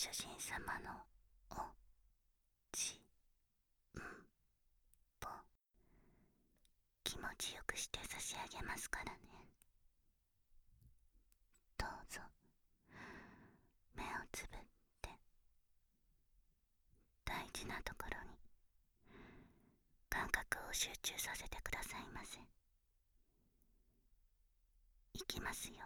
主人様のおちんぽ気持ちよくして差し上げますからね。どうぞ目をつぶって大事なところに感覚を集中させてくださいませ。いきますよ。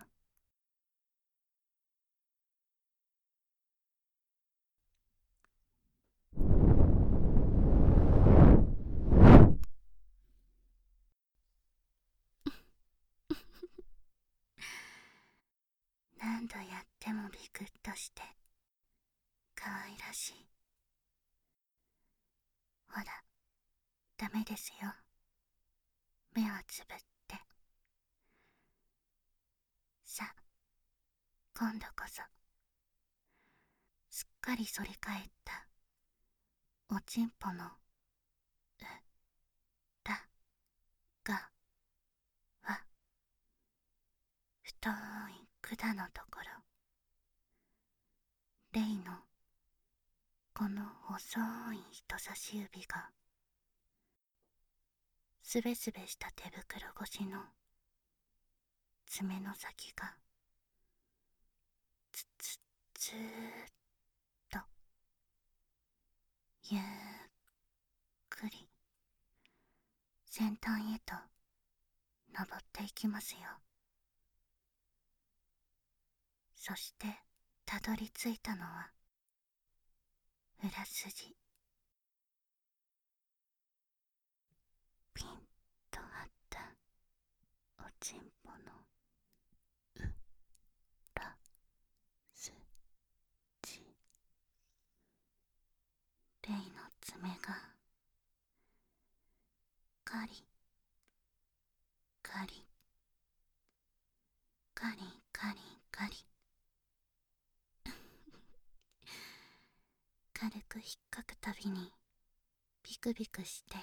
何度やってもビクッとして可愛らしい。ほら、ダメですよ。目をつぶって。さあ、今度こそすっかり反り返ったおちんぽのらがわ太い管のところ、レイのこの細い人差し指がすべすべした手袋越しの爪の先がつつつーっとゆっくり先端へと登っていきますよ。そしてたどり着いたのは裏筋。ピンと張ったおちんぽの裏筋。レイの爪がカリカリカリカリカリ軽く引っかくたびにビクビクして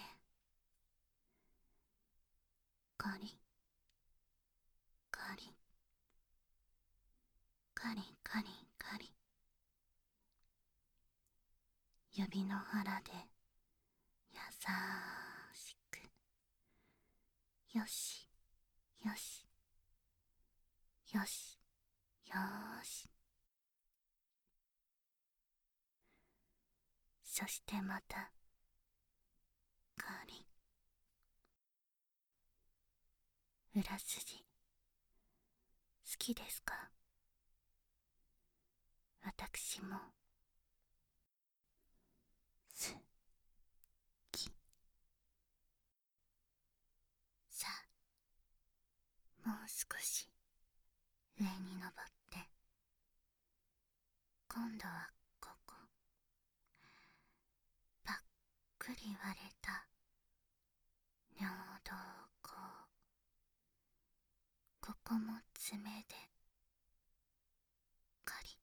カリカリカリカリカリ、指の腹で優しく、よしよしよしよーし。そしてまたカリ、裏筋好きですか？私も好き。さあ、もう少し上に登って、今度はここ、ぱっくり割れた尿道口、ここも爪でカリ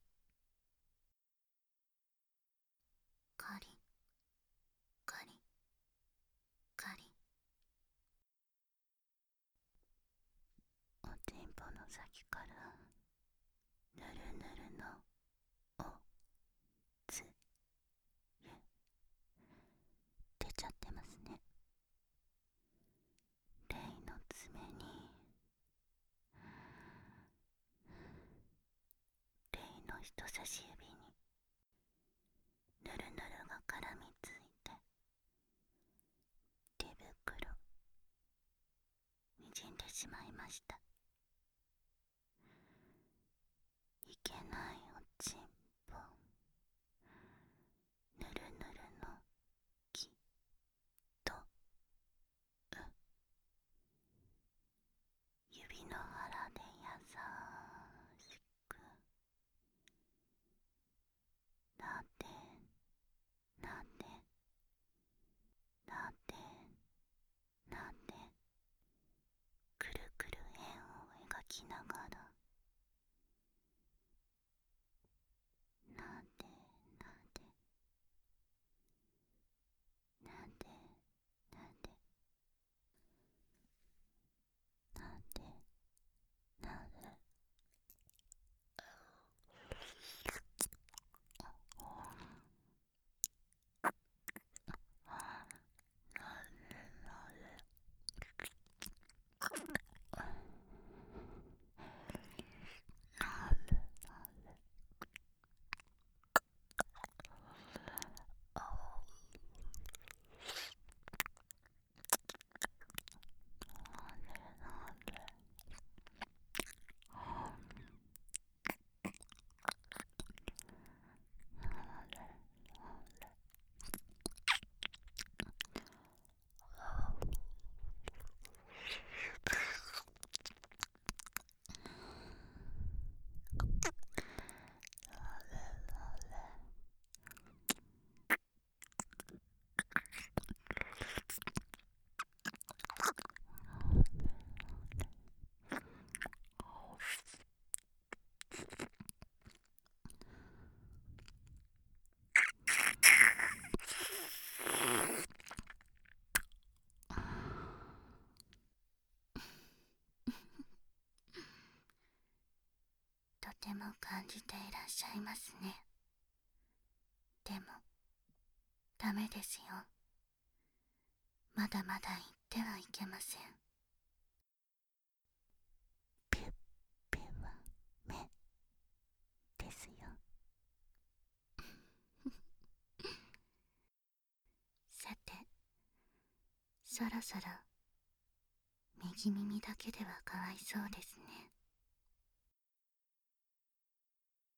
カリカリカリ、おちんぽの先からぬるぬるのおつゆ出ちゃってますね。レイの爪にレイの人差し指にぬるぬるが絡みついて手袋にじんでしまいました。いけないおちんぽ、ぬるぬるのきと指の腹で優しくなでなでなでなで、くるくる円を描きながらなでなでなでなでなでしゃいますね。でもダメですよ。まだまだ言ってはいけません。ピュッピュは目ですよ。さて、そろそろ右耳だけではかわいそうですね。